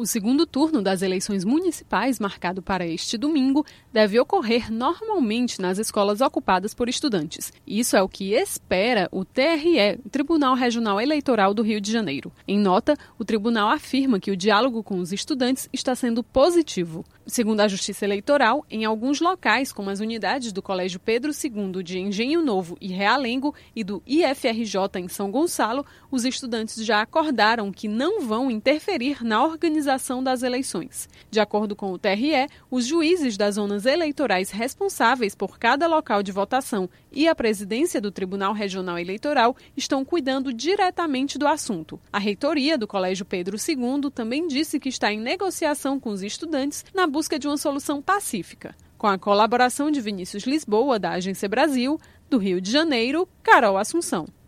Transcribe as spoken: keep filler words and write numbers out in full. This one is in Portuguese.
O segundo turno das eleições municipais, marcado para este domingo, deve ocorrer normalmente nas escolas ocupadas por estudantes. Isso é o que espera o T R E, o Tribunal Regional Eleitoral do Rio de Janeiro. Em nota, o tribunal afirma que o diálogo com os estudantes está sendo positivo. Segundo a Justiça Eleitoral, em alguns locais, como as unidades do Colégio Pedro segundo de Engenho Novo e Realengo e do I F R J em São Gonçalo, os estudantes já acordaram que não vão interferir na organização das eleições. De acordo com o T R E, os juízes das zonas eleitorais responsáveis por cada local de votação e a presidência do Tribunal Regional Eleitoral estão cuidando diretamente do assunto. A reitoria do Colégio Pedro segundo também disse que está em negociação com os estudantes na busca de uma solução pacífica. Com a colaboração de Vinícius Lisboa, da Agência Brasil, do Rio de Janeiro, Carol Assunção.